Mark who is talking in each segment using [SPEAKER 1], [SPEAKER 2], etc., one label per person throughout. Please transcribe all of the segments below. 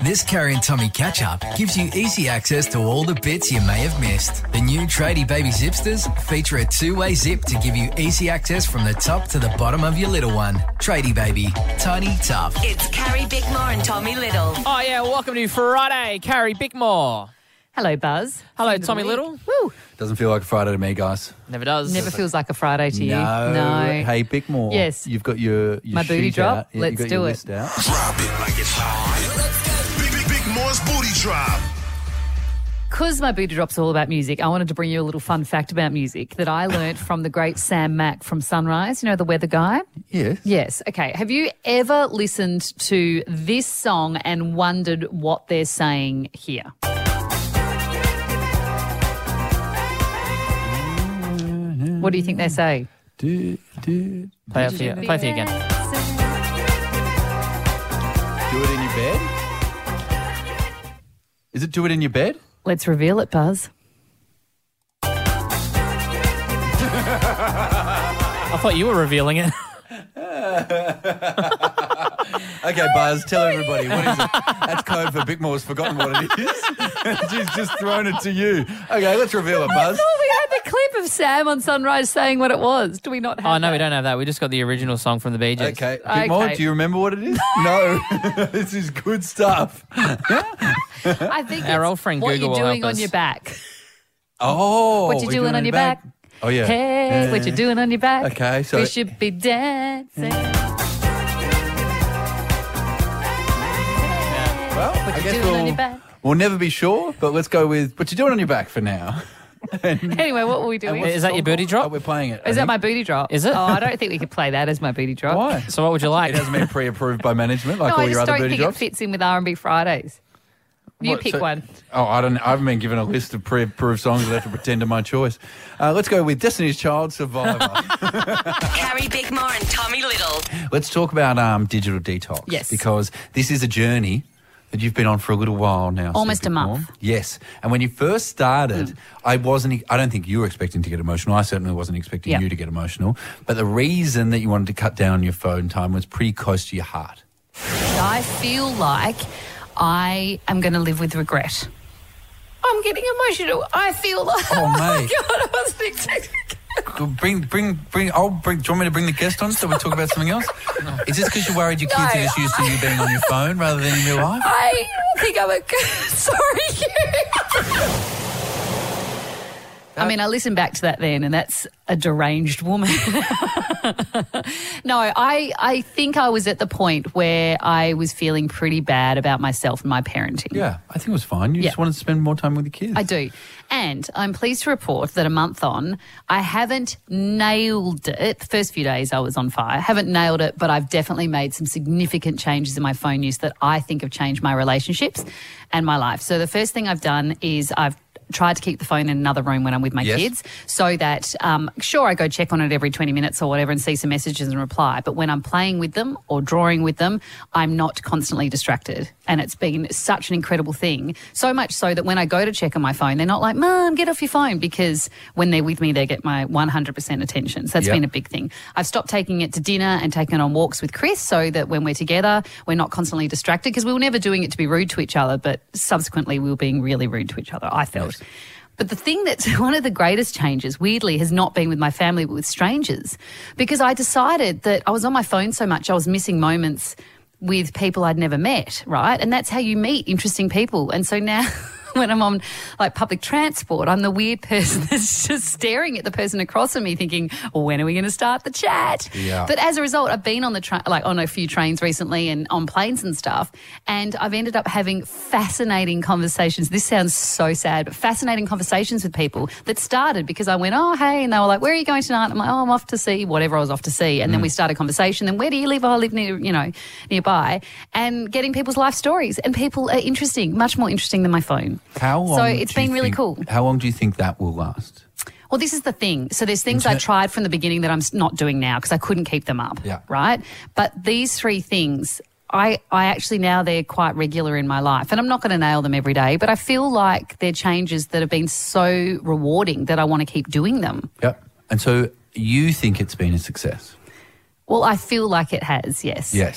[SPEAKER 1] This Carrie and Tommy catch-up gives you easy access to all the bits you may have missed. The new Tradie Baby Zipsters feature a two-way zip to give you easy access from the top to the bottom of your little one. Tradie Baby. Tiny, tough.
[SPEAKER 2] It's Carrie Bickmore and Tommy Little.
[SPEAKER 3] Oh, yeah, welcome to Friday. Carrie Bickmore.
[SPEAKER 4] Hello, Buzz.
[SPEAKER 3] Hello, Tommy Little.
[SPEAKER 4] Woo.
[SPEAKER 5] Doesn't feel like a Friday to me, guys.
[SPEAKER 3] Never does.
[SPEAKER 4] Never feels like a Friday to you.
[SPEAKER 5] No. Hey, Bickmore.
[SPEAKER 4] Yes.
[SPEAKER 5] You've got your
[SPEAKER 4] My booty
[SPEAKER 5] sheet
[SPEAKER 4] drop.
[SPEAKER 5] out. Yeah,
[SPEAKER 4] Let's
[SPEAKER 5] you've got
[SPEAKER 4] do
[SPEAKER 5] your
[SPEAKER 4] it.
[SPEAKER 5] list out.
[SPEAKER 6] Drop it like it's hot. Big Moore's booty drop.
[SPEAKER 4] Because my booty drop's all about music, I wanted to bring you a little fun fact about music that I learnt from the great Sam Mack from Sunrise, you know, the weather guy?
[SPEAKER 5] Yes.
[SPEAKER 4] Yes. Okay. Have you ever listened to this song and wondered what they're saying here? What do you think they say?
[SPEAKER 5] Do
[SPEAKER 3] Play it for you again.
[SPEAKER 5] it in your bed? Is it do it in your bed?
[SPEAKER 4] Let's reveal it, Buzz.
[SPEAKER 3] I thought you were revealing it.
[SPEAKER 5] Okay, Buzz, tell everybody, what is it? That's code for Bickmore's forgotten what it is. She's just thrown it to you. Okay, let's reveal it, Buzz.
[SPEAKER 4] Oh, we had the clip of Sam on Sunrise saying what it was. Do we not have
[SPEAKER 3] Oh, no,
[SPEAKER 4] that?
[SPEAKER 3] we don't have that. We just got the original song from the Bee Gees.
[SPEAKER 5] Okay, Bickmore,
[SPEAKER 4] Okay.
[SPEAKER 5] do you remember what it is? No. This is good stuff.
[SPEAKER 4] I think
[SPEAKER 3] Our
[SPEAKER 4] it's
[SPEAKER 3] old friend
[SPEAKER 4] what
[SPEAKER 3] Google
[SPEAKER 4] you're
[SPEAKER 3] will
[SPEAKER 4] doing
[SPEAKER 3] help
[SPEAKER 4] on
[SPEAKER 3] us.
[SPEAKER 4] your back.
[SPEAKER 5] Oh.
[SPEAKER 4] What you
[SPEAKER 5] we're
[SPEAKER 4] doing on your back?
[SPEAKER 5] Oh, yeah.
[SPEAKER 4] Hey,
[SPEAKER 5] Yeah.
[SPEAKER 4] what you doing on your back?
[SPEAKER 5] Okay, so...
[SPEAKER 4] We should be dancing.
[SPEAKER 5] Well,
[SPEAKER 4] What
[SPEAKER 5] I
[SPEAKER 4] you
[SPEAKER 5] guess
[SPEAKER 4] doing on your back?
[SPEAKER 5] we'll never be sure, but let's go with what you're doing on your back for now.
[SPEAKER 4] Anyway, what were we doing?
[SPEAKER 3] Is that your booty
[SPEAKER 5] Oh,
[SPEAKER 3] drop?
[SPEAKER 5] we're playing it.
[SPEAKER 4] Is that my booty drop?
[SPEAKER 3] Is it?
[SPEAKER 4] Oh, I don't think we could play that as my booty drop.
[SPEAKER 5] Why?
[SPEAKER 3] So what would you like?
[SPEAKER 5] It hasn't been pre-approved by management like
[SPEAKER 4] No,
[SPEAKER 5] all
[SPEAKER 4] I
[SPEAKER 5] your
[SPEAKER 4] just
[SPEAKER 5] other
[SPEAKER 4] don't
[SPEAKER 5] booty
[SPEAKER 4] think
[SPEAKER 5] drops.
[SPEAKER 4] it fits in with R&B Fridays. You
[SPEAKER 5] What,
[SPEAKER 4] pick
[SPEAKER 5] so-
[SPEAKER 4] one.
[SPEAKER 5] Oh, I haven't been given a list of pre-approved songs. I'll have to pretend to my choice. Let's go with Destiny's Child, Survivor.
[SPEAKER 2] Carrie Bickmore and Tommy Little.
[SPEAKER 5] Let's talk about digital detox.
[SPEAKER 4] Yes.
[SPEAKER 5] Because this is a journey that you've been on for a little while now.
[SPEAKER 4] Almost
[SPEAKER 5] Sue
[SPEAKER 4] a month.
[SPEAKER 5] Bickmore. Yes. And when you first started, I don't think you were expecting to get emotional. I certainly wasn't expecting
[SPEAKER 4] Yeah.
[SPEAKER 5] you to get emotional. But the reason that you wanted to cut down your phone time was pretty close to your heart.
[SPEAKER 4] I feel like I am going to live with regret. I'm getting emotional. I feel like...
[SPEAKER 5] Oh, mate.
[SPEAKER 4] God, I wasn't expecting...
[SPEAKER 5] Bring. Do you want me to bring the guest on so we talk about something else? Is this because you're worried your kids are just used to you being on your phone rather than in real life?
[SPEAKER 4] I think I'm a... Sorry. I mean, I listened back to that then, and that's a deranged woman. No, I think I was at the point where I was feeling pretty bad about myself and my parenting.
[SPEAKER 5] Yeah, I think it was fine. You just wanted to spend more time with your kids.
[SPEAKER 4] I do. And I'm pleased to report that a month on, I haven't nailed it. The first few days I was on fire. Haven't nailed it, but I've definitely made some significant changes in my phone use that I think have changed my relationships and my life. So the first thing I've done is I've tried to keep the phone in another room when I'm with my kids so that, sure, I go check on it every 20 minutes or whatever and see some messages and reply. But when I'm playing with them or drawing with them, I'm not constantly distracted. And it's been such an incredible thing. So much so that when I go to check on my phone, they're not like, Mum, get off your phone, because when they're with me, they get my 100% attention. So that's been a big thing. I've stopped taking it to dinner and taking it on walks with Chris so that when we're together, we're not constantly distracted, because we were never doing it to be rude to each other, but subsequently we were being really rude to each other, I felt. But the thing that's one of the greatest changes, weirdly, has not been with my family, but with strangers, because I decided that I was on my phone so much, I was missing moments with people I'd never met, right? And that's how you meet interesting people. And so now when I'm on like public transport, I'm the weird person that's just staring at the person across from me thinking, well, when are we going to start the chat?
[SPEAKER 5] Yeah.
[SPEAKER 4] But as a result, I've been on the on a few trains recently and on planes and stuff, and I've ended up having fascinating conversations. This sounds so sad, but fascinating conversations with people that started because I went, oh, hey, and they were like, where are you going tonight? I'm like, oh, I'm off to see whatever I was off to see. And then we started a conversation. Then where do you live? Oh, I live near, nearby. And getting people's life stories. And people are interesting, much more interesting than my phone.
[SPEAKER 5] How long
[SPEAKER 4] So it's
[SPEAKER 5] do you
[SPEAKER 4] been really
[SPEAKER 5] think-
[SPEAKER 4] cool.
[SPEAKER 5] How long do you think that will last?
[SPEAKER 4] Well, this is the thing. So there's things I tried from the beginning that I'm not doing now because I couldn't keep them up, right? But these three things, I actually now they're quite regular in my life. And I'm not going to nail them every day, but I feel like they're changes that have been so rewarding that I want to keep doing them.
[SPEAKER 5] Yep. And so you think it's been a success?
[SPEAKER 4] Well, I feel like it has, yes.
[SPEAKER 5] Yes.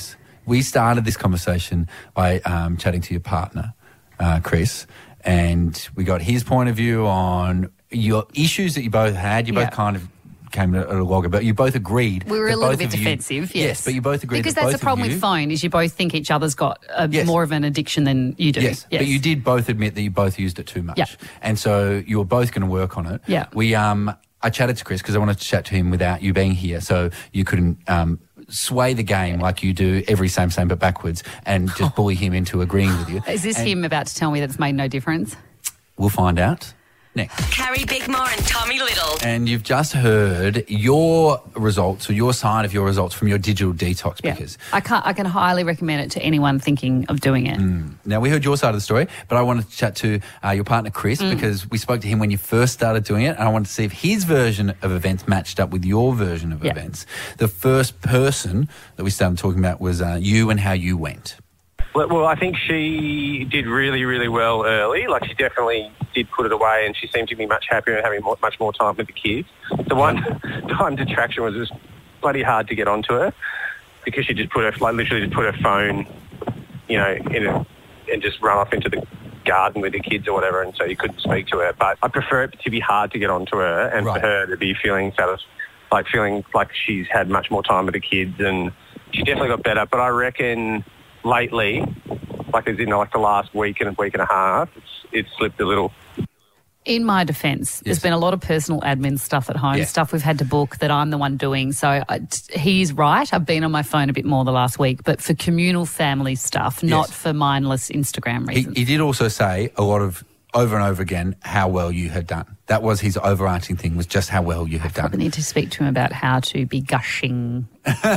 [SPEAKER 5] we started this conversation by chatting to your partner, Chris, and we got his point of view on your issues that you both had. You both kind of came to a log about. You both agreed.
[SPEAKER 4] We were
[SPEAKER 5] that
[SPEAKER 4] a little
[SPEAKER 5] both
[SPEAKER 4] bit
[SPEAKER 5] of you-
[SPEAKER 4] defensive, yes.
[SPEAKER 5] but you both agreed
[SPEAKER 4] Because
[SPEAKER 5] that
[SPEAKER 4] that's
[SPEAKER 5] both
[SPEAKER 4] the problem
[SPEAKER 5] of you,
[SPEAKER 4] with phone is you both think each other's got
[SPEAKER 5] Yes.
[SPEAKER 4] more of an addiction than you do.
[SPEAKER 5] Yes, but you did both admit that you both used it too much.
[SPEAKER 4] Yeah.
[SPEAKER 5] And so you were both going to work on it.
[SPEAKER 4] Yeah.
[SPEAKER 5] I chatted to Chris because I wanted to chat to him without you being here so you couldn't sway the game like you do every same but backwards and just bully him into agreeing with you.
[SPEAKER 4] Is this
[SPEAKER 5] And
[SPEAKER 4] him about to tell me that it's made no difference?
[SPEAKER 5] We'll find out next.
[SPEAKER 2] Carrie Bickmore and Tommy Little.
[SPEAKER 5] And you've just heard your results or your side of your results from your digital detox because
[SPEAKER 4] I can highly recommend it to anyone thinking of doing it.
[SPEAKER 5] now we heard your side of the story, but I wanted to chat to your partner Chris because we spoke to him when you first started doing it and I wanted to see if his version of events matched up with your version of events. The first person that we started talking about was you and how you went.
[SPEAKER 7] Well, I think she did really, really well early. Like, she definitely did put it away, and she seemed to be much happier and having much more time with the kids. The one time detraction was just bloody hard to get onto her because she just literally just put her phone, you know, and just run off into the garden with the kids or whatever, and so you couldn't speak to her. But I prefer it to be hard to get onto her and for her to be feeling like she's had much more time with the kids, and she definitely got better. But I reckon lately, like as in like the last week and a half, it's slipped a little.
[SPEAKER 4] In my defence, there's been a lot of personal admin stuff at home, stuff we've had to book that I'm the one doing. So he's right. I've been on my phone a bit more the last week, but for communal family stuff, not for mindless Instagram reasons.
[SPEAKER 5] He did also say a lot of over and over again how well you had done. That was his overarching thing, was just how well you had done.
[SPEAKER 4] I need to speak to him about how to be gushing.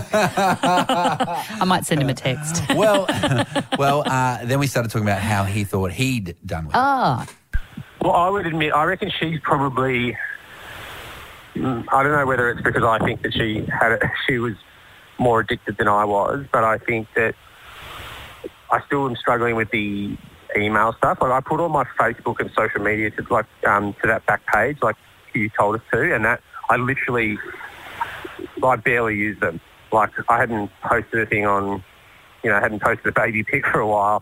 [SPEAKER 4] I might send him a text.
[SPEAKER 5] Well, then we started talking about how he thought he'd done with it.
[SPEAKER 7] Well, I would admit, I reckon she's probably, I don't know whether it's because I think that she was more addicted than I was, but I think that I still am struggling with the email stuff. Like, I put all my Facebook and social media to to that back page, like you told us to, and that I barely use them. Like, I hadn't posted a thing on, I hadn't posted a baby pic for a while,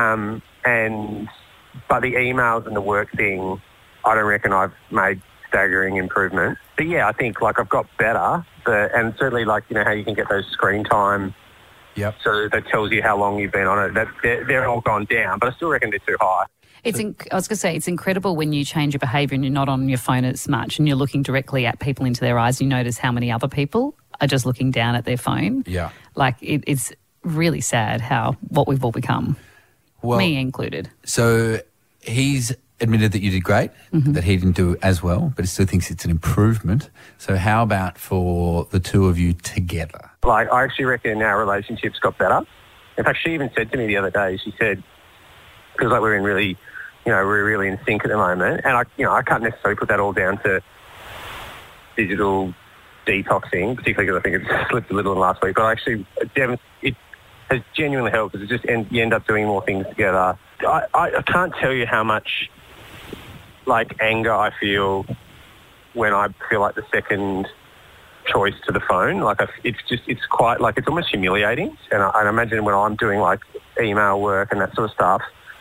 [SPEAKER 7] but the emails and the work thing, I don't reckon I've made staggering improvement. But yeah, I think I've got better, and certainly how you can get those screen time.
[SPEAKER 5] Yep.
[SPEAKER 7] So that tells you how long you've been on it. They're all gone down, but I still reckon they're too high.
[SPEAKER 4] I was going to say, it's incredible when you change your behaviour and you're not on your phone as much and you're looking directly at people into their eyes. You notice how many other people are just looking down at their phone.
[SPEAKER 5] Yeah.
[SPEAKER 4] It's really sad what we've all become, me included.
[SPEAKER 5] So he's admitted that you did great, that he didn't do as well, but he still thinks it's an improvement. So how about for the two of you together?
[SPEAKER 7] I actually reckon our relationship's got better. In fact, she even said to me the other day, she said, because we're in really, we're really in sync at the moment, and I can't necessarily put that all down to digital detoxing, particularly because I think it's slipped a little in the last week, but actually it has genuinely helped because you end up doing more things together. I can't tell you how much anger I feel when I feel like the second choice to the phone. It's quite it's almost humiliating, and I imagine when I'm doing email work and that sort of stuff,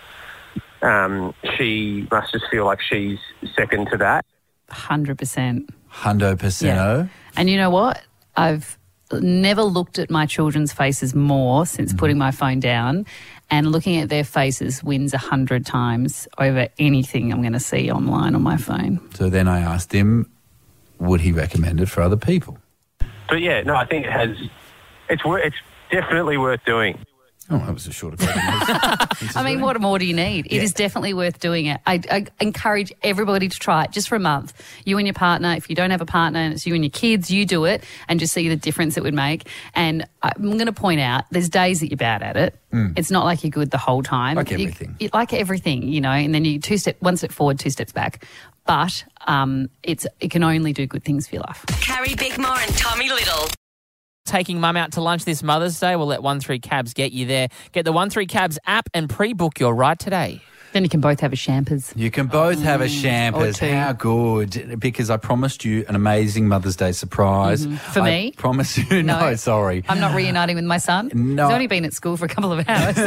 [SPEAKER 7] she must just feel like she's second to that.
[SPEAKER 4] 100%.
[SPEAKER 5] 100%.
[SPEAKER 4] Yeah. And you know what? I've never looked at my children's faces more since putting my phone down, and looking at their faces wins 100 times over anything I'm going to see online on my phone.
[SPEAKER 5] So then I asked him, would he recommend it for other people?
[SPEAKER 7] But yeah, no, I think it's definitely worth doing.
[SPEAKER 5] Oh, that was a shorter question.
[SPEAKER 4] I mean, what more do you need? It is definitely worth doing it. I encourage everybody to try it just for a month. You and your partner, if you don't have a partner and it's you and your kids, you do it and just see the difference it would make. And I'm going to point out, there's days that you're bad at it. It's not like you're good the whole time.
[SPEAKER 5] Like everything.
[SPEAKER 4] Like everything, and then you one step forward, two steps back. But it can only do good things for your life.
[SPEAKER 2] Carrie Bickmore and Tommy Little.
[SPEAKER 3] Taking mum out to lunch this Mother's Day? We'll let 13 Cabs get you there. Get the 13 Cabs app and pre-book your ride today.
[SPEAKER 4] Then you can both have a champers.
[SPEAKER 5] You can both have a
[SPEAKER 4] Or
[SPEAKER 5] champers.
[SPEAKER 4] two.
[SPEAKER 5] How good. Because I promised you an amazing Mother's Day surprise.
[SPEAKER 4] For me?
[SPEAKER 5] I promise you. No, sorry.
[SPEAKER 4] I'm not reuniting with my son.
[SPEAKER 5] No.
[SPEAKER 4] He's only been at school for a couple of hours.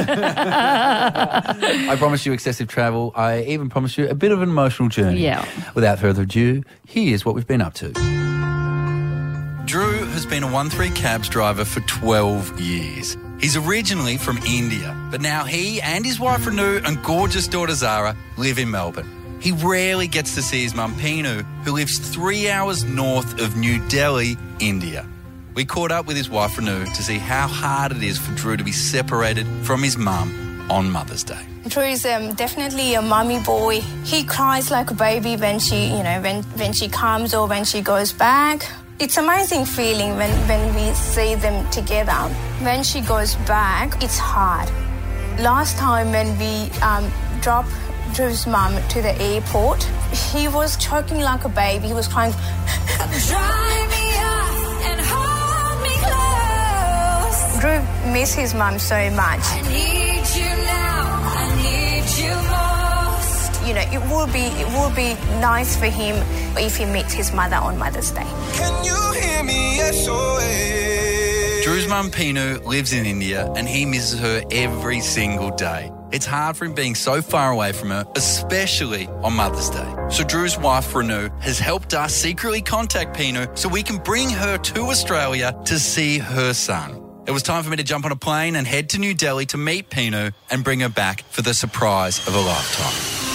[SPEAKER 5] I promised you excessive travel. I even promised you a bit of an emotional journey.
[SPEAKER 4] Yeah.
[SPEAKER 5] Without further ado, here's what we've been up to. Drew has been a 1-3 cabs driver for 12 years. He's originally from India, but now he and his wife Renu and gorgeous daughter Zara live in Melbourne. He rarely gets to see his mum Pinu, who lives 3 hours north of New Delhi, India. We caught up with his wife Renu to see how hard it is for Drew to be separated from his mum on Mother's Day.
[SPEAKER 8] Drew is definitely a mummy boy. He cries like a baby when she, when she comes or when she goes back. It's an amazing feeling when we see them together. When she goes back, it's hard. Last time when we dropped Drew's mum to the airport, he was choking like a baby. He was crying. Dry me up and hold me close. Drew misses his mum so much. I need you now. I need you most. It will be nice for him if he meets his mother on Mother's Day.
[SPEAKER 6] Can you hear me? SOS.
[SPEAKER 5] Drew's mum Pinu lives in India and he misses her every single day. It's hard for him being so far away from her, especially on Mother's Day. So Drew's wife Renu has helped us secretly contact Pinu so we can bring her to Australia to see her son. It was time for me to jump on a plane and head to New Delhi to meet Pinu and bring her back for the surprise of a lifetime.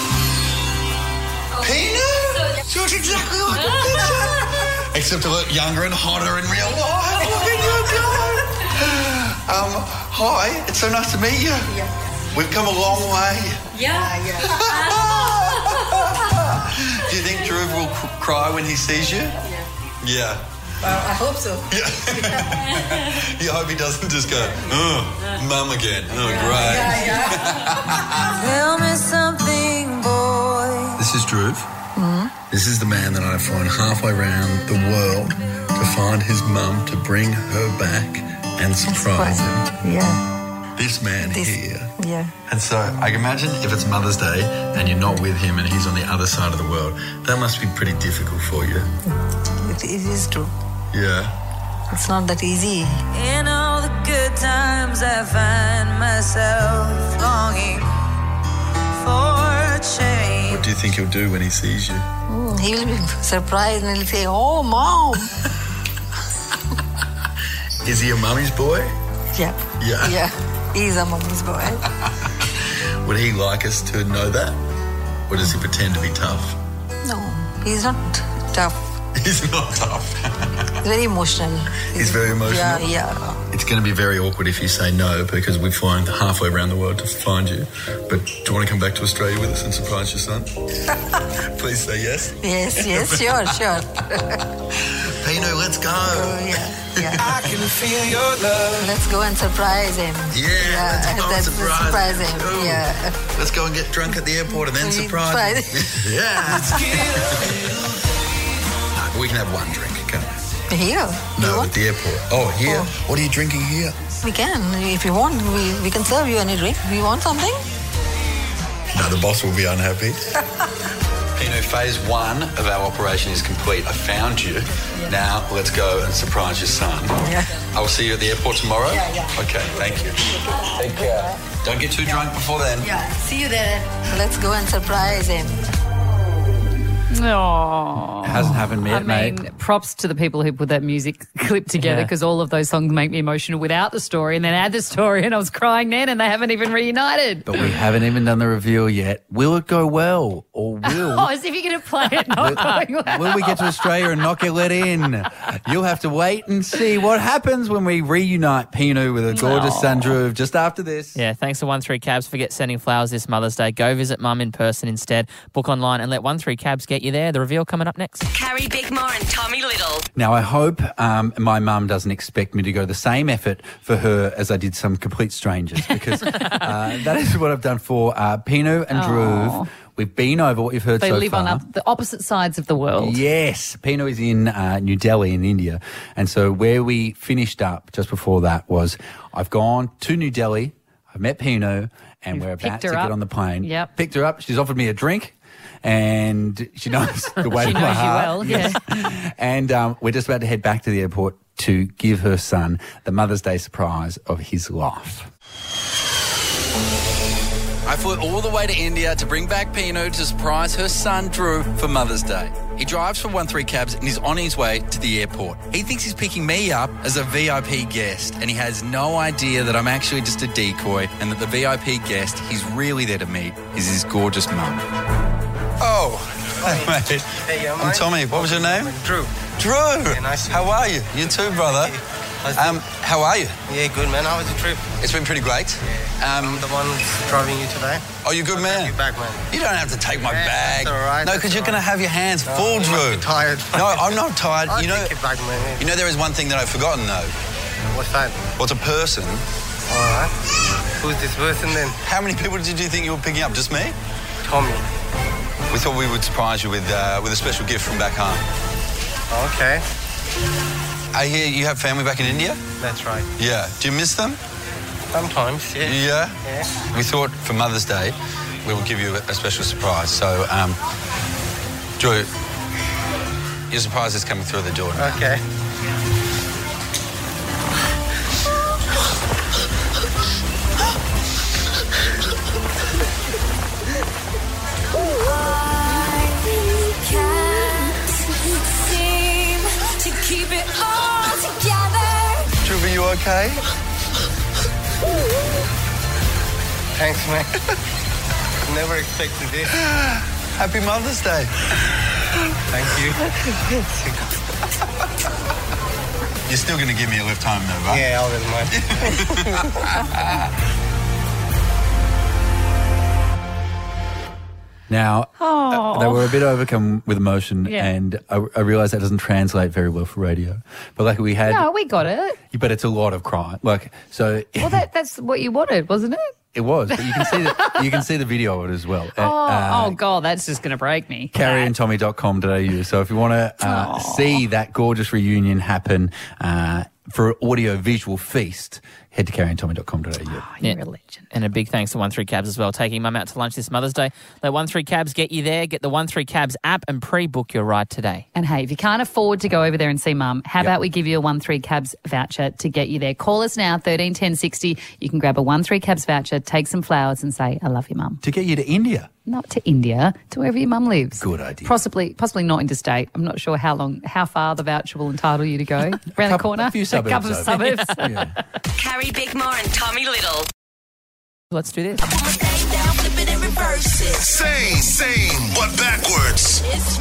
[SPEAKER 6] Pinu? She looks exactly like the picture. Except a lot younger and hotter in real life. Look at you go. Hi, it's so nice to meet you.
[SPEAKER 8] Yeah.
[SPEAKER 6] We've come a long way.
[SPEAKER 8] Yeah.
[SPEAKER 5] Do you think Drew will cry when he sees you? Yeah.
[SPEAKER 8] I hope so.
[SPEAKER 5] Yeah. You hope he doesn't just go, mum again. Oh, great.
[SPEAKER 8] Tell me something, boy.
[SPEAKER 5] This is Drew. This is the man that I've flown halfway around the world to find his mum, to bring her back and surprise him.
[SPEAKER 8] Yeah.
[SPEAKER 5] This man here.
[SPEAKER 8] Yeah.
[SPEAKER 5] And so I can imagine if it's Mother's Day and you're not with him and he's on the other side of the world, that must be pretty difficult for you.
[SPEAKER 9] It is true.
[SPEAKER 5] Yeah.
[SPEAKER 9] It's not that easy.
[SPEAKER 8] In all the good times, I find myself longing for change.
[SPEAKER 5] What do you think he'll do when he sees you?
[SPEAKER 9] He will be surprised and he'll say, "Oh, Mom."
[SPEAKER 5] Is he a mummy's boy?
[SPEAKER 9] Yeah.
[SPEAKER 5] Yeah.
[SPEAKER 9] Yeah. He's a mommy's boy.
[SPEAKER 5] Would he like us to know that? Or does he pretend to be tough?
[SPEAKER 9] No, he's not tough.
[SPEAKER 5] He's not tough.
[SPEAKER 9] He's very emotional.
[SPEAKER 5] He's very emotional?
[SPEAKER 9] Yeah.
[SPEAKER 5] It's going to be very awkward if you say no because we've flown halfway around the world to find you. But do you want to come back to Australia with us and surprise your son? Please say yes.
[SPEAKER 9] Yes, sure.
[SPEAKER 5] Pino, let's go.
[SPEAKER 9] Yeah.
[SPEAKER 6] I can feel your love.
[SPEAKER 9] Let's go and surprise him.
[SPEAKER 5] Yeah, let's go and
[SPEAKER 9] Let's
[SPEAKER 5] surprise
[SPEAKER 9] him.
[SPEAKER 5] Ooh.
[SPEAKER 9] Yeah.
[SPEAKER 5] Let's go and get drunk at the airport and then surprise him. Yeah. No, we can have one drink, can't we?
[SPEAKER 9] Here?
[SPEAKER 5] No, at the airport. Oh, here?
[SPEAKER 9] Oh.
[SPEAKER 5] What are you drinking here?
[SPEAKER 9] We can. If you want, we can serve you any drink. Do you want something?
[SPEAKER 5] No, the boss will be unhappy. Pino, phase 1 of our operation is complete. I found you. Now let's go and surprise your son.
[SPEAKER 9] Yeah.
[SPEAKER 5] I will see you at the airport tomorrow?
[SPEAKER 9] Yeah.
[SPEAKER 5] Okay, thank you. Take care. Don't get too drunk before then.
[SPEAKER 9] Yeah. See you there. Let's go and surprise him.
[SPEAKER 4] Oh,
[SPEAKER 5] It hasn't happened yet, mate.
[SPEAKER 4] Props to the people who put that music clip together because all of those songs make me emotional without the story, and then add the story, and I was crying then, and they haven't even reunited.
[SPEAKER 5] But we haven't even done the reveal yet. Will it go well, or will?
[SPEAKER 4] Oh, as if you're going to play it not going well.
[SPEAKER 5] Will we get to Australia and not get let in? You'll have to wait and see what happens when we reunite Pino with a gorgeous son Drew just after this.
[SPEAKER 3] Yeah, thanks to 1-3 Cabs for sending flowers this Mother's Day. Go visit Mum in person instead. Book online and let 1-3 Cabs get you there. The reveal coming up next.
[SPEAKER 2] Carrie Bickmore and Tommy Little.
[SPEAKER 5] Now, I hope my mum doesn't expect me to go the same effort for her as I did some complete strangers, because that is what I've done for Pino and Drew. We've been over what you've heard so far.
[SPEAKER 4] They live on the opposite sides of the world.
[SPEAKER 5] Yes. Pino is in New Delhi in India. And so where we finished up just before that was I've gone to New Delhi. I've met Pino, and we're about
[SPEAKER 4] picked
[SPEAKER 5] to
[SPEAKER 4] her
[SPEAKER 5] get
[SPEAKER 4] up.
[SPEAKER 5] on the plane.
[SPEAKER 4] Yep.
[SPEAKER 5] Picked her up. She's offered me a drink, and she knows the way
[SPEAKER 4] She
[SPEAKER 5] to my
[SPEAKER 4] knows you
[SPEAKER 5] heart.
[SPEAKER 4] well, yeah.
[SPEAKER 5] And we're just about to head back to the airport to give her son the Mother's Day surprise of his life. I flew all the way to India to bring back Pino to surprise her son Drew for Mother's Day. He drives for 13 Cabs and is on his way to the airport. He thinks he's picking me up as a VIP guest, and he has no idea that I'm actually just a decoy and that the VIP guest he's really there to meet is his gorgeous mum.
[SPEAKER 10] Oh, hey, mate.
[SPEAKER 11] Hey,
[SPEAKER 10] I'm Tommy. What was your name?
[SPEAKER 11] Drew.
[SPEAKER 10] Drew.
[SPEAKER 11] Yeah, nice to
[SPEAKER 10] How are you? You too, brother. How are you?
[SPEAKER 11] Yeah, good, man. How was the trip?
[SPEAKER 10] It's been pretty great.
[SPEAKER 11] I'm the one driving you today.
[SPEAKER 10] Oh, you good man?
[SPEAKER 11] Take you back, man.
[SPEAKER 10] You don't have to take my bag.
[SPEAKER 11] That's all right.
[SPEAKER 10] No, because you're going to have your hands full,
[SPEAKER 11] you
[SPEAKER 10] Drew.
[SPEAKER 11] must be tired.
[SPEAKER 10] No, I'm not tired.
[SPEAKER 11] I'll
[SPEAKER 10] you know,
[SPEAKER 11] take you back, man.
[SPEAKER 10] You know, there is one thing that I've forgotten, though.
[SPEAKER 11] What's that?
[SPEAKER 10] What's a person?
[SPEAKER 11] All right. Who's this person then?
[SPEAKER 10] How many people did you think you were picking up? Just me?
[SPEAKER 11] Tommy.
[SPEAKER 10] We thought we would surprise you with a special gift from back home.
[SPEAKER 11] Okay.
[SPEAKER 10] I hear you have family back in India?
[SPEAKER 11] That's right.
[SPEAKER 10] Yeah. Do you miss them?
[SPEAKER 11] Sometimes, yeah.
[SPEAKER 10] Yeah? We thought for Mother's Day we would give you a special surprise. So, Drew, your surprise is coming through the door now.
[SPEAKER 11] Okay.
[SPEAKER 10] Drew, are you okay?
[SPEAKER 11] Thanks, man. Never expected this.
[SPEAKER 10] Happy Mother's Day.
[SPEAKER 11] Thank you.
[SPEAKER 10] You're still going to give me a lift home, though, right?
[SPEAKER 11] Yeah, I'll get mine.
[SPEAKER 5] Now,
[SPEAKER 4] Oh.
[SPEAKER 5] they were a bit overcome with emotion,
[SPEAKER 4] Yeah.
[SPEAKER 5] and I realised that doesn't translate very well for radio. But like we had,
[SPEAKER 4] No, we got it.
[SPEAKER 5] but it's a lot of crying. Like so,
[SPEAKER 4] Well, that's what you wanted, wasn't it?
[SPEAKER 5] it was. But you can see the video of it as well.
[SPEAKER 4] Oh, God, that's just going to break me.
[SPEAKER 5] CarrieandTommy.com.au. So if you want to see that gorgeous reunion happen for an audio-visual feast, head to CarrieandTommy.com.au.
[SPEAKER 4] You're a legend.
[SPEAKER 3] And a big thanks to 13 Cabs as well, taking Mum out to lunch this Mother's Day. Let 13 Cabs get you there. Get the 13 Cabs app and pre-book your ride today.
[SPEAKER 4] And hey, if you can't afford to go over there and see Mum, how about we give you a 13 Cabs voucher to get you there? Call us now, 13 10 60. You can grab a 13 Cabs voucher, take some flowers and say, I love you, Mum.
[SPEAKER 5] To get you to India.
[SPEAKER 4] Not to India, to wherever your mum lives.
[SPEAKER 5] Good idea.
[SPEAKER 4] Possibly not interstate. I'm not sure how far the voucher will entitle you to go. Around the corner.
[SPEAKER 5] A few suburbs.
[SPEAKER 4] couple of
[SPEAKER 5] over.
[SPEAKER 4] suburbs.
[SPEAKER 5] Yeah.
[SPEAKER 2] Carrie Bickmore and Tommy Little.
[SPEAKER 3] Let's do this.
[SPEAKER 6] Same, but backwards.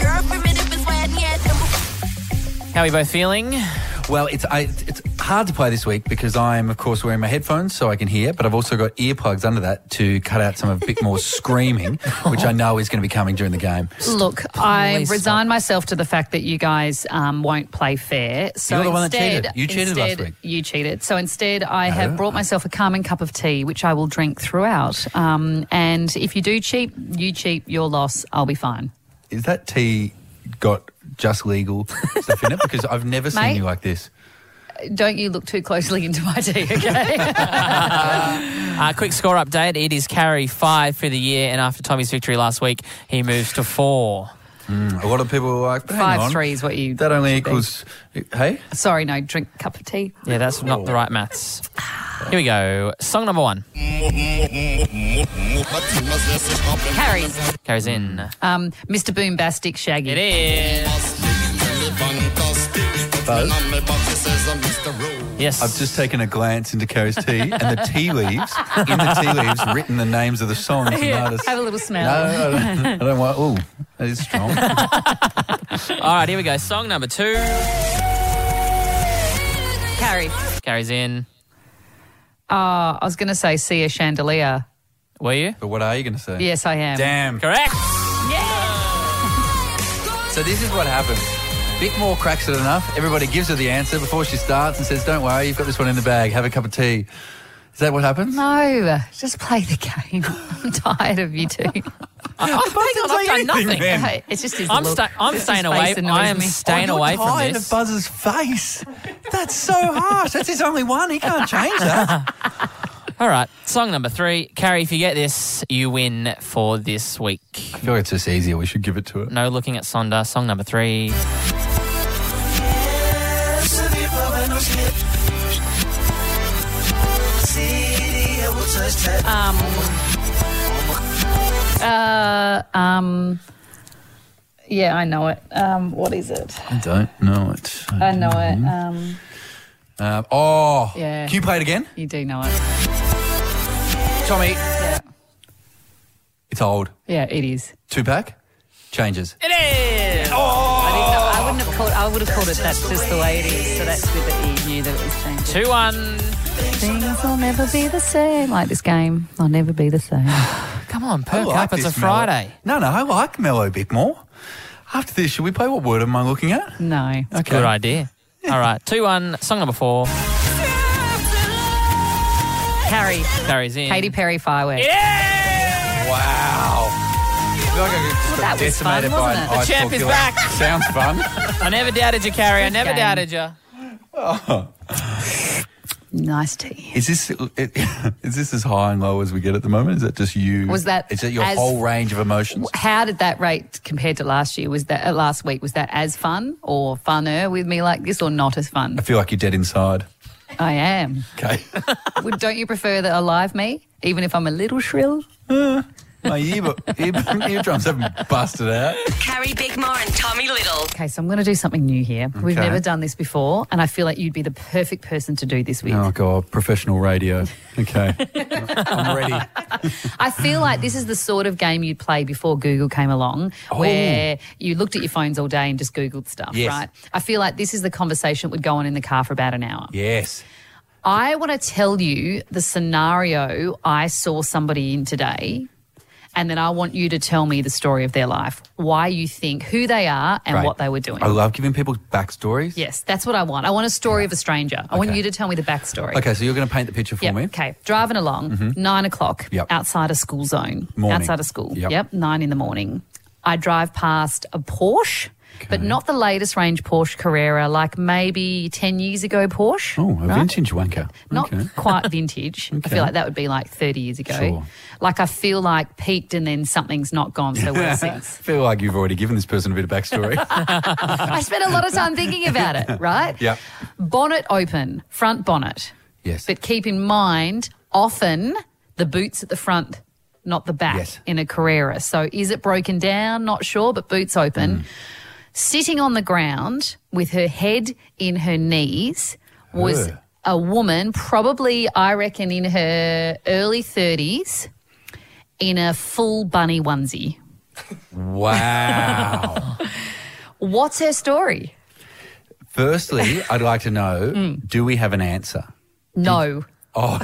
[SPEAKER 3] How are we both feeling?
[SPEAKER 5] Well, it's hard to play this week because I'm, of course, wearing my headphones so I can hear, but I've also got earplugs under that to cut out some of a bit more screaming, which I know is going to be coming during the game.
[SPEAKER 4] Look, I
[SPEAKER 3] Please
[SPEAKER 4] resign myself to the fact that you guys won't play fair. So
[SPEAKER 5] You're the one that
[SPEAKER 4] instead,
[SPEAKER 5] cheated. You cheated last week.
[SPEAKER 4] You cheated. So instead, I have brought myself a calming cup of tea, which I will drink throughout. And if you do cheat, your loss, I'll be fine.
[SPEAKER 5] Is that tea got just legal stuff in it? Because I've never seen
[SPEAKER 4] Mate.
[SPEAKER 5] you like this.
[SPEAKER 4] Don't you look too closely into my tea, okay?
[SPEAKER 3] Quick score update. It is Carrie 5 for the year, and after Tommy's victory last week, he moves to 4.
[SPEAKER 5] A lot of people are like, but hang on,
[SPEAKER 4] 5-3 is what you...
[SPEAKER 5] that only equals, hey?
[SPEAKER 4] Sorry, no, drink a cup of tea.
[SPEAKER 3] Yeah, that's not the right maths. Here we go. Song number 1. Carrie's in.
[SPEAKER 4] Mr. Boombastic Shaggy.
[SPEAKER 3] It is.
[SPEAKER 5] Buzz?
[SPEAKER 3] Yes.
[SPEAKER 5] I've just taken a glance into Carrie's tea, and the tea leaves, in the tea leaves, written the names of the songs and artists.
[SPEAKER 4] Have a little smell.
[SPEAKER 5] No, I don't want, ooh, that is strong.
[SPEAKER 3] All right, here we go. Song number 2. Carrie's in.
[SPEAKER 4] I was going to say See a Chandelier.
[SPEAKER 3] Were you?
[SPEAKER 5] But what are you going to say?
[SPEAKER 4] Yes, I am.
[SPEAKER 5] Damn.
[SPEAKER 3] Correct.
[SPEAKER 5] So this is what happens. Bickmore cracks it enough. Everybody gives her the answer before she starts and says, don't worry, you've got this one in the bag. Have a cup of tea. Is that what happens?
[SPEAKER 4] No, just play the game. I'm tired of you two.
[SPEAKER 3] I've done nothing.
[SPEAKER 5] man.
[SPEAKER 4] It's just his
[SPEAKER 3] I'm
[SPEAKER 4] look. It's
[SPEAKER 3] staying
[SPEAKER 4] his
[SPEAKER 3] away.
[SPEAKER 4] face annoys
[SPEAKER 3] I am
[SPEAKER 4] me.
[SPEAKER 3] staying
[SPEAKER 5] you're
[SPEAKER 3] away from
[SPEAKER 5] tired
[SPEAKER 3] this.
[SPEAKER 5] of Buzz's face. That's so harsh. That's his only one. He can't change that.
[SPEAKER 3] All right, song number 3. Carrie, if you get this, you win for this week.
[SPEAKER 5] I feel like it's just easier. We should give it to her.
[SPEAKER 3] No looking at Sonda. Song number 3.
[SPEAKER 4] Yeah, I know it. What is it?
[SPEAKER 5] I don't know it.
[SPEAKER 4] I know it.
[SPEAKER 5] Yeah. Can you play it again?
[SPEAKER 4] You do know it.
[SPEAKER 5] Tommy.
[SPEAKER 4] Yeah.
[SPEAKER 5] It's old.
[SPEAKER 4] Yeah, it is.
[SPEAKER 5] 2-pack? Changes.
[SPEAKER 3] It is!
[SPEAKER 4] I would have called it that's just the way it is. So that's good that you knew that it was changing.
[SPEAKER 3] 2-1.
[SPEAKER 4] Things will never be the same. Like this game, they'll never be the same.
[SPEAKER 3] Come on, perk
[SPEAKER 5] like
[SPEAKER 3] up. It's a
[SPEAKER 5] this
[SPEAKER 3] Friday.
[SPEAKER 5] No, I like Mellow Bickmore. After this, should we play What Word Am I Looking At?
[SPEAKER 4] No.
[SPEAKER 5] Okay.
[SPEAKER 3] Good idea. All right, 2-1. Song number 4. Carrie's in.
[SPEAKER 4] Katy Perry, Fireworks.
[SPEAKER 3] Yeah!
[SPEAKER 5] Wow. I feel like I
[SPEAKER 4] That
[SPEAKER 5] got
[SPEAKER 4] was fun,
[SPEAKER 5] decimated by
[SPEAKER 4] wasn't
[SPEAKER 5] an
[SPEAKER 4] it?
[SPEAKER 5] ice
[SPEAKER 3] The champ
[SPEAKER 5] ball
[SPEAKER 3] is
[SPEAKER 5] killer.
[SPEAKER 3] back.
[SPEAKER 5] Sounds fun.
[SPEAKER 3] I never doubted you, Carrie. I
[SPEAKER 4] Good
[SPEAKER 3] never
[SPEAKER 4] game.
[SPEAKER 3] doubted you.
[SPEAKER 4] Nice tea.
[SPEAKER 5] Is this as high and low as we get at the moment? Is that just you?
[SPEAKER 4] Was that
[SPEAKER 5] Is it your
[SPEAKER 4] as-
[SPEAKER 5] whole range of emotions?
[SPEAKER 4] How did that rate compared to last year? Was that last week? Was that as fun or funner with me like this, or not as fun?
[SPEAKER 5] I feel like you're dead inside.
[SPEAKER 4] I am.
[SPEAKER 5] Okay.
[SPEAKER 4] Don't you prefer the alive me, even if I'm a little shrill?
[SPEAKER 5] My eardrums haven't busted out.
[SPEAKER 2] Carrie Bickmore and Tommy Little.
[SPEAKER 4] Okay, so I'm going to do something new here. We've
[SPEAKER 5] Okay.
[SPEAKER 4] never done this before, and I feel like you'd be the perfect person to do this with.
[SPEAKER 5] Oh, God. Professional radio. Okay. I'm ready.
[SPEAKER 4] I feel like this is the sort of game you'd play before Google came along, where you looked at your phones all day and just Googled stuff,
[SPEAKER 5] Yes.
[SPEAKER 4] right? I feel like this is the conversation that would go on in the car for about an hour.
[SPEAKER 5] Yes.
[SPEAKER 4] I want to tell you the scenario I saw somebody in today, and then I want you to tell me the story of their life, why you think, who they are and
[SPEAKER 5] Great.
[SPEAKER 4] what they were doing.
[SPEAKER 5] I love giving people backstories.
[SPEAKER 4] Yes, that's what I want. I want a story of a stranger. I want
[SPEAKER 5] Okay.
[SPEAKER 4] you to tell me the backstory.
[SPEAKER 5] Okay, so you're going to paint the picture for
[SPEAKER 4] Yep,
[SPEAKER 5] me.
[SPEAKER 4] okay. Driving along, 9 o'clock,
[SPEAKER 5] Yep.
[SPEAKER 4] outside a school zone.
[SPEAKER 5] Morning.
[SPEAKER 4] Outside of school.
[SPEAKER 5] Yep.
[SPEAKER 4] 9 in the morning. I drive past a Porsche, but not the latest range Porsche Carrera, like maybe 10 years ago Porsche.
[SPEAKER 5] Oh, a
[SPEAKER 4] right?
[SPEAKER 5] vintage wanker.
[SPEAKER 4] Not
[SPEAKER 5] Okay.
[SPEAKER 4] quite vintage. I
[SPEAKER 5] Okay.
[SPEAKER 4] feel like that would be like 30 years ago.
[SPEAKER 5] Sure.
[SPEAKER 4] Like I feel like peaked and then something's not gone so well
[SPEAKER 5] I
[SPEAKER 4] since.
[SPEAKER 5] feel like you've already given this person a bit of backstory.
[SPEAKER 4] I spent a lot of time thinking about it, right?
[SPEAKER 5] Yep.
[SPEAKER 4] Bonnet open, front bonnet.
[SPEAKER 5] Yes.
[SPEAKER 4] But keep in mind, often the boot's at the front, not the back
[SPEAKER 5] Yes.
[SPEAKER 4] in a Carrera. So is it broken down? Not sure, but boot's open. Sitting on the ground with her head in her knees was
[SPEAKER 5] Her.
[SPEAKER 4] a woman, probably, I reckon, in her early 30s, in a full bunny onesie.
[SPEAKER 5] Wow.
[SPEAKER 4] What's her story?
[SPEAKER 5] Firstly, I'd like to know, do we have an answer?
[SPEAKER 4] No.
[SPEAKER 5] Oh,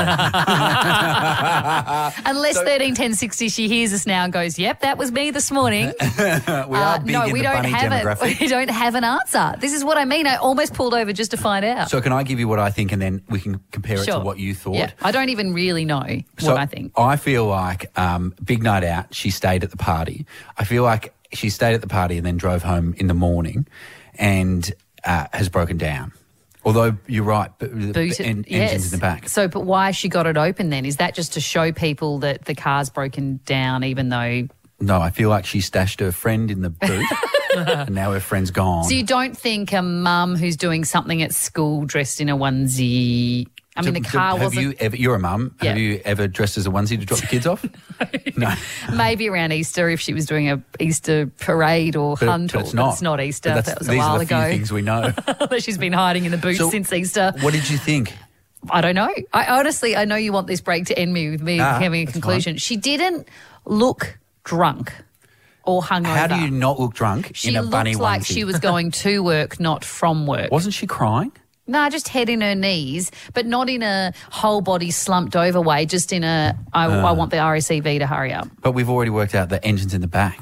[SPEAKER 4] Unless 131060 she hears us now and goes, yep, that was me this morning.
[SPEAKER 5] we are big
[SPEAKER 4] No,
[SPEAKER 5] in
[SPEAKER 4] we
[SPEAKER 5] the
[SPEAKER 4] don't
[SPEAKER 5] bunny
[SPEAKER 4] have
[SPEAKER 5] demographic.
[SPEAKER 4] it. We don't have an answer. This is what I mean. I almost pulled over just to find out.
[SPEAKER 5] So can I give you what I think and then we can compare it
[SPEAKER 4] Sure.
[SPEAKER 5] to what you thought?
[SPEAKER 4] Yeah, I don't even really know
[SPEAKER 5] So
[SPEAKER 4] what I think.
[SPEAKER 5] I feel like big night out, she stayed at the party. I feel like she stayed at the party and then drove home in the morning and has broken down. Although you're right, but the
[SPEAKER 4] Booted,
[SPEAKER 5] engine's in the back.
[SPEAKER 4] So, but why she got it open then? Is that just to show people that the car's broken down, even though?
[SPEAKER 5] No, I feel like she stashed her friend in the boot and now her friend's gone.
[SPEAKER 4] So you don't think a mum who's doing something at school dressed in a onesie? I mean, the car
[SPEAKER 5] have
[SPEAKER 4] wasn't.
[SPEAKER 5] you ever? You're a mum.
[SPEAKER 4] Yeah.
[SPEAKER 5] Have you ever dressed as a onesie to drop the kids off? No,
[SPEAKER 4] Maybe around Easter if she was doing a Easter parade or hunt.
[SPEAKER 5] but it's
[SPEAKER 4] or,
[SPEAKER 5] not.
[SPEAKER 4] But it's not Easter.
[SPEAKER 5] But
[SPEAKER 4] That was a
[SPEAKER 5] these
[SPEAKER 4] while
[SPEAKER 5] are the
[SPEAKER 4] ago.
[SPEAKER 5] few things we know.
[SPEAKER 4] That she's been hiding in the boots
[SPEAKER 5] So
[SPEAKER 4] since Easter.
[SPEAKER 5] What did you think?
[SPEAKER 4] I don't know. I know you want this break to end me with me having a
[SPEAKER 5] that's
[SPEAKER 4] conclusion. She didn't look drunk or hungover.
[SPEAKER 5] How do you not look drunk
[SPEAKER 4] She
[SPEAKER 5] in a
[SPEAKER 4] looked
[SPEAKER 5] bunny
[SPEAKER 4] like
[SPEAKER 5] onesie?
[SPEAKER 4] she was going to work, not from work.
[SPEAKER 5] Wasn't she crying?
[SPEAKER 4] No, just head in her knees, but not in a whole body slumped over way, just in a, I want the RACV to hurry up.
[SPEAKER 5] But we've already worked out the engine's in the back.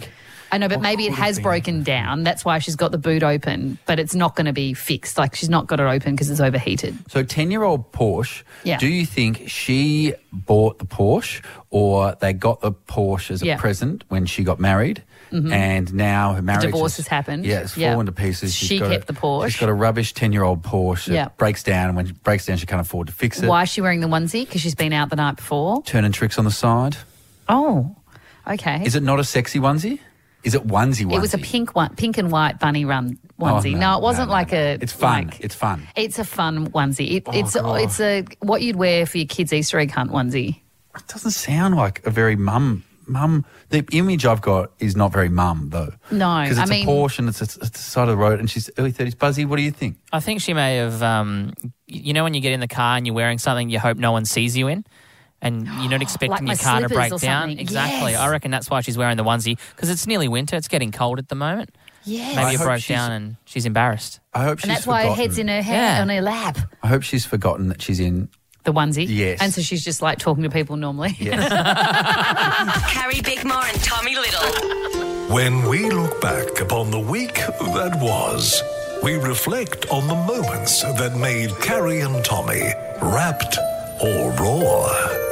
[SPEAKER 4] I know, but maybe it has broken down. That's why she's got the boot open, but it's not going to be fixed. Like, she's not got it open because it's overheated.
[SPEAKER 5] So 10-year-old Porsche,
[SPEAKER 4] Yeah.
[SPEAKER 5] do you think she bought the Porsche or they got the Porsche as a
[SPEAKER 4] Yeah.
[SPEAKER 5] present when she got married?
[SPEAKER 4] Mhm.
[SPEAKER 5] And now her marriage
[SPEAKER 4] divorce has happened.
[SPEAKER 5] Yeah, it's
[SPEAKER 4] Yeah.
[SPEAKER 5] fallen to pieces.
[SPEAKER 4] She kept the Porsche.
[SPEAKER 5] She's got a rubbish 10-year-old Porsche.
[SPEAKER 4] Yeah.
[SPEAKER 5] It breaks down. And when it breaks down, she can't afford to fix it.
[SPEAKER 4] Why is she wearing the onesie? Because she's been out the night before.
[SPEAKER 5] Turning tricks on the side.
[SPEAKER 4] Oh, okay.
[SPEAKER 5] Is it not a sexy onesie? Is it onesie?
[SPEAKER 4] It was a pink and white bunny run onesie.
[SPEAKER 5] Oh,
[SPEAKER 4] no, it wasn't like a.
[SPEAKER 5] It's fun.
[SPEAKER 4] like-
[SPEAKER 5] It's fun.
[SPEAKER 4] It's a fun onesie.
[SPEAKER 5] Oh,
[SPEAKER 4] It's
[SPEAKER 5] God.
[SPEAKER 4] it's a what you'd wear for your kids' Easter egg hunt onesie.
[SPEAKER 5] It doesn't sound like a very mum. The image I've got is not very mum, though.
[SPEAKER 4] No,
[SPEAKER 5] Because
[SPEAKER 4] I
[SPEAKER 5] it's
[SPEAKER 4] mean,
[SPEAKER 5] a Porsche and it's at the side of the road and she's early 30s. Buzzy, what do you think?
[SPEAKER 3] I think she may have, you know when you get in the car and you're wearing something you hope no one sees you in? And you're not expecting
[SPEAKER 4] Like my
[SPEAKER 3] your car to break
[SPEAKER 4] slippers or
[SPEAKER 3] down.
[SPEAKER 4] something.
[SPEAKER 3] Exactly.
[SPEAKER 4] Yes.
[SPEAKER 3] I reckon that's why she's wearing the onesie, because it's nearly winter. It's getting cold at the moment.
[SPEAKER 4] Yes.
[SPEAKER 3] Maybe
[SPEAKER 5] I
[SPEAKER 3] it
[SPEAKER 5] hope
[SPEAKER 3] broke
[SPEAKER 5] she's-
[SPEAKER 3] down and she's embarrassed.
[SPEAKER 5] I hope she's
[SPEAKER 4] and that's why her head's in her hair on her lap.
[SPEAKER 5] I hope she's forgotten that she's in.
[SPEAKER 4] The onesie.
[SPEAKER 5] Yes.
[SPEAKER 4] And so she's just like talking to people normally.
[SPEAKER 2] Carrie Bickmore and Tommy Little.
[SPEAKER 12] When we look back upon the week that was, we reflect on the moments that made Carrie and Tommy wrapped or raw.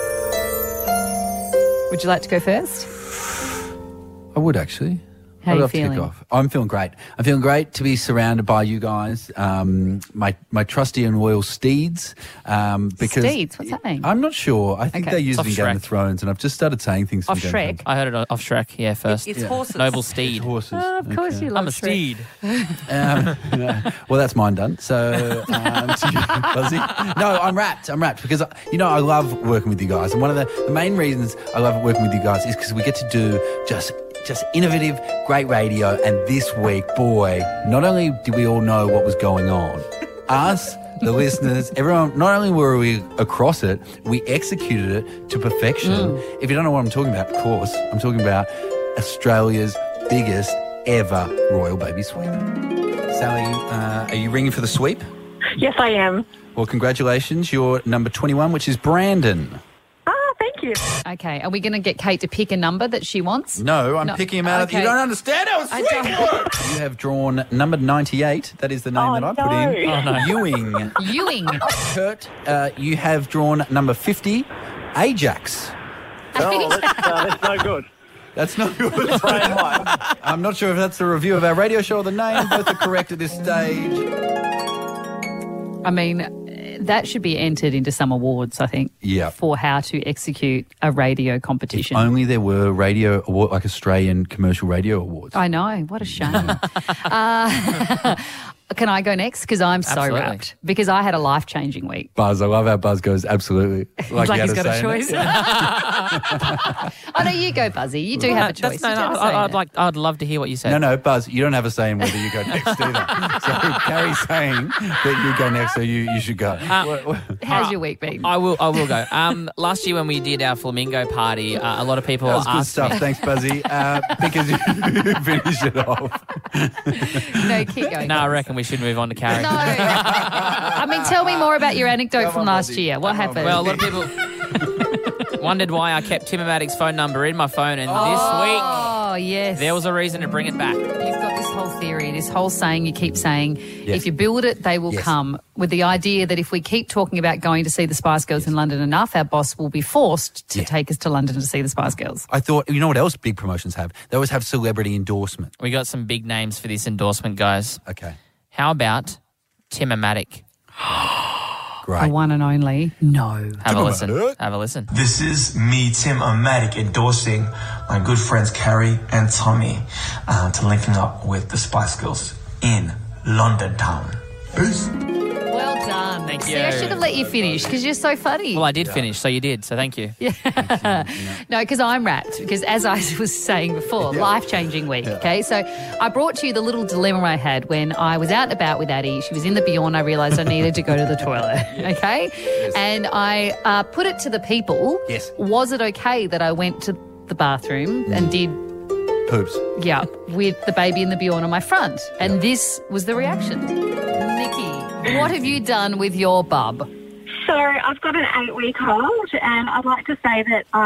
[SPEAKER 4] Would you like to go first?
[SPEAKER 5] I would actually.
[SPEAKER 4] How
[SPEAKER 5] I'd
[SPEAKER 4] are you
[SPEAKER 5] love to kick
[SPEAKER 4] feeling?
[SPEAKER 5] off. I'm feeling great. I'm feeling great to be surrounded by you guys, my trusty and loyal steeds. Because
[SPEAKER 4] Steeds? What's that mean?
[SPEAKER 5] I'm not sure. I think
[SPEAKER 4] Okay.
[SPEAKER 5] they use
[SPEAKER 3] It's
[SPEAKER 5] it
[SPEAKER 3] off
[SPEAKER 5] in Game
[SPEAKER 3] Shrek.
[SPEAKER 5] of Thrones, and I've just started saying things
[SPEAKER 4] Off
[SPEAKER 5] from Game of
[SPEAKER 4] Shrek?
[SPEAKER 3] I heard it off Shrek, yeah, first.
[SPEAKER 9] It's horses.
[SPEAKER 3] Noble steed.
[SPEAKER 5] Thrones. Horses.
[SPEAKER 4] Oh, of course you love
[SPEAKER 3] I'm a
[SPEAKER 4] Shrek.
[SPEAKER 3] steed.
[SPEAKER 5] Well, that's mine done. So, to you, Buzzy. No, I'm wrapped. Because, I love working with you guys. And one of the main reasons I love working with you guys is because we get to do just innovative, great radio. And this week, boy, not only did we all know what was going on, us, the listeners, everyone, not only were we across it, we executed it to perfection. If you don't know what I'm talking about, of course, I'm talking about Australia's biggest ever Royal Baby Sweep. Sally, are you ringing for the sweep?
[SPEAKER 13] Yes, I am.
[SPEAKER 5] Well, congratulations. You're number 21, which is Brandon.
[SPEAKER 13] Thank you.
[SPEAKER 4] Okay, are we going to get Kate to pick a number that she wants?
[SPEAKER 5] No, I'm picking him out of... You don't understand how
[SPEAKER 4] I
[SPEAKER 5] sweep
[SPEAKER 4] don't.
[SPEAKER 5] works. You have drawn number 98. That is the name that I put in.
[SPEAKER 3] Oh, no.
[SPEAKER 5] Ewing.
[SPEAKER 4] Ewing.
[SPEAKER 5] Kurt, you have drawn number 50. Ajax.
[SPEAKER 13] Oh, that's no good.
[SPEAKER 5] That's not good. I'm not sure if that's a review of our radio show or the name. Both are correct at this stage.
[SPEAKER 4] I mean, that should be entered into some awards, I think,
[SPEAKER 5] Yeah.
[SPEAKER 4] for how to execute a radio competition.
[SPEAKER 5] Only there were radio award, like Australian commercial radio awards.
[SPEAKER 4] I know. What a shame. Can I go next? Because I'm so
[SPEAKER 3] Absolutely.
[SPEAKER 4] wrapped. Because I had a life-changing week.
[SPEAKER 5] Buzz, I love how Buzz goes absolutely.
[SPEAKER 4] Like
[SPEAKER 5] you had
[SPEAKER 4] he's
[SPEAKER 5] to
[SPEAKER 4] got a
[SPEAKER 5] say it.
[SPEAKER 4] choice. Oh, no, you go, Buzzy. You do have a choice.
[SPEAKER 3] No,
[SPEAKER 4] You do have a say in it.
[SPEAKER 3] I'd love to hear what you said.
[SPEAKER 5] No, Buzz, you don't have a say in whether you go next either. So Carrie's saying that you go next, so you should go.
[SPEAKER 4] How's your week been?
[SPEAKER 3] I will go. Last year when we did our flamingo party, a lot of people
[SPEAKER 5] That was good
[SPEAKER 3] asked
[SPEAKER 5] stuff.
[SPEAKER 3] me.
[SPEAKER 5] Thanks, Buzzy. Because you finished it off.
[SPEAKER 4] No, keep going.
[SPEAKER 3] No, I reckon we should move on to Carrie.
[SPEAKER 4] No. I mean, tell me more about your anecdote from last year. What happened?
[SPEAKER 3] Well, a lot of people wondered why I kept Tim-O-Matic's phone number in my phone, and
[SPEAKER 4] Oh, yes.
[SPEAKER 3] there was a reason to bring it back.
[SPEAKER 4] You've got this whole theory, this whole saying you keep saying, if you build it, they will come, with the idea that if we keep talking about going to see the Spice Girls in London enough, our boss will be forced to take us to London to see the Spice Girls.
[SPEAKER 5] I thought, you know what else big promotions have? They always have celebrity endorsement.
[SPEAKER 3] We got some big names for this endorsement, guys.
[SPEAKER 5] Okay.
[SPEAKER 3] How about Tim-O-Matic?
[SPEAKER 5] Great.
[SPEAKER 4] The one and only. No.
[SPEAKER 3] Have a listen. Have a listen.
[SPEAKER 14] This is me, Tim-O-Matic, endorsing my good friends Carrie and Tommy to linking up with the Spice Girls in London town. Peace.
[SPEAKER 4] Well done.
[SPEAKER 3] Thank
[SPEAKER 4] See,
[SPEAKER 3] you.
[SPEAKER 4] I should have let you finish because you're so funny.
[SPEAKER 3] Well, I did finish, so you did, so thank you.
[SPEAKER 4] No, because I'm wrapped. Because as I was saying before, life-changing week, okay? So I brought to you the little dilemma I had when I was out and about with Addie. She was in the Beyond. I realised I needed to go to the toilet, okay? And I put it to the people.
[SPEAKER 5] Yes.
[SPEAKER 4] Was it okay that I went to the bathroom and did,
[SPEAKER 5] Poops.
[SPEAKER 4] yeah, with the baby in the Beyond on my front? And this was the reaction. Nikki, what have you done with your bub?
[SPEAKER 13] So I've got an 8-week-old, and I'd like to say that I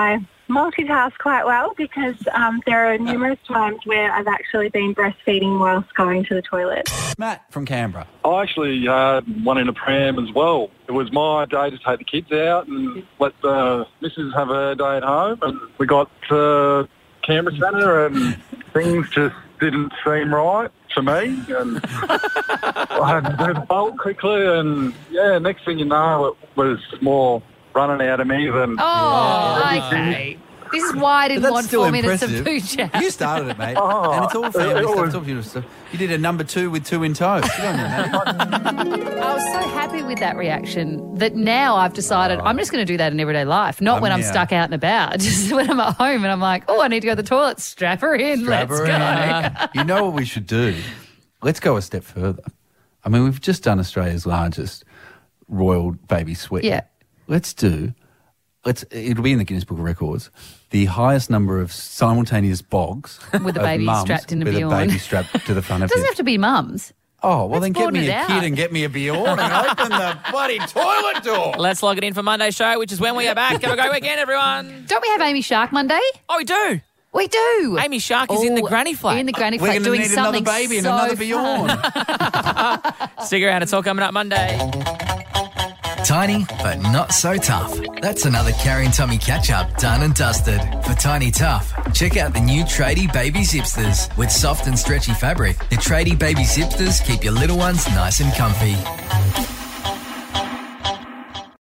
[SPEAKER 15] multitask quite well because there are numerous times where I've actually been breastfeeding whilst going to the toilet.
[SPEAKER 5] Matt from Canberra.
[SPEAKER 16] I actually had one in a pram as well. It was my day to take the kids out and let the missus have her day at home. And we got to Canberra Centre and things just didn't seem right for me. And I had to do the bolt quickly and, next thing you know, it was more running out of me than...
[SPEAKER 4] Okay. This is why I didn't want 4 minutes of poo chat.
[SPEAKER 5] You started it, mate. And it's all family stuff. It's all beautiful stuff. You did a number 2 with 2 in tow. Good on you, mate.
[SPEAKER 4] I was so happy with that reaction that now I've decided I'm just going to do that in everyday life, not when I'm stuck out and about, just when I'm at home and I'm like, I need to go to the toilet, strap her in, let's go.
[SPEAKER 5] You know what we should do? Let's go a step further. I mean, we've just done Australia's largest royal baby suite.
[SPEAKER 4] Yeah.
[SPEAKER 5] It'll be in the Guinness Book of Records, the highest number of simultaneous bogs
[SPEAKER 4] with a baby strapped in a Bjorn.
[SPEAKER 5] With a baby strapped to the front of it.
[SPEAKER 4] It doesn't have to be mums.
[SPEAKER 5] Oh, well, then get me a
[SPEAKER 4] out.
[SPEAKER 5] kid and get me a Bjorn and open the bloody toilet door.
[SPEAKER 3] Let's log it in for Monday's show, which is when we are back. Have a great weekend, everyone.
[SPEAKER 4] Don't we have Amy Shark Monday?
[SPEAKER 3] Oh, we do.
[SPEAKER 4] We do.
[SPEAKER 3] Amy Shark is in the granny flat.
[SPEAKER 4] In the granny
[SPEAKER 5] We're
[SPEAKER 4] flat
[SPEAKER 5] going to
[SPEAKER 4] doing
[SPEAKER 5] need
[SPEAKER 4] something
[SPEAKER 5] another baby and
[SPEAKER 4] so
[SPEAKER 5] another Bjorn.
[SPEAKER 3] Stick around. It's all coming up Monday.
[SPEAKER 1] Tiny, but not so tough. That's another Carrie and Tommy catch-up done and dusted. For Tiny Tough, check out the new Tradie Baby Zipsters. With soft and stretchy fabric, the Tradie Baby Zipsters keep your little ones nice and comfy.